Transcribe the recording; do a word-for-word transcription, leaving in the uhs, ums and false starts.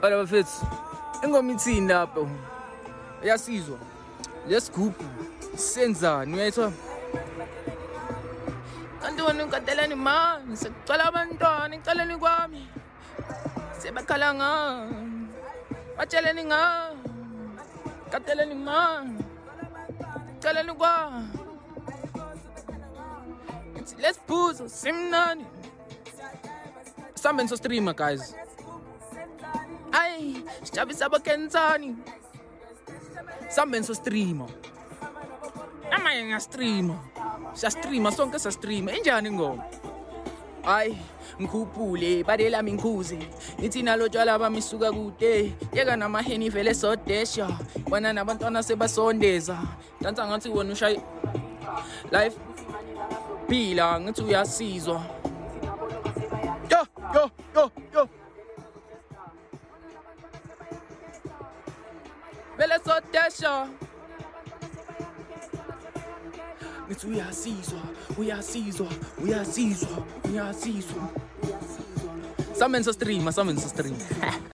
Bana bafethu, ingoma ithini lapho? Uyasizwa. Lesigubhu senzani uyayithola? Kanti wena unkadelani manje, sekucala abantwana ecaleni kwami. Sebakhala ngami. Batsheleni ngami. Kadelani manje. Ecaleni kwami. Let's pause simnani. Samben so streamer guys. Ay, sijabisa bakenzani. Samben so streamer. Amaye ngastreamer. Siya streamer sonke sa streamer. Injani ngoma? Ay, ngikhuphule badela minkhuze. Nithi nalo tshwala bamisuka kude. Yeka namaheni vele sodesha. Bona nabantwana sebasondeza. Dansa ngathi wona ushayi life. Phila ngathi uyasizwa. Yo yo yo yo. Vele sodesha. Ngathi uyasizwa, uyasizwa, uyasizwa, uyasizwa. Samenza streamer, samenza streamer.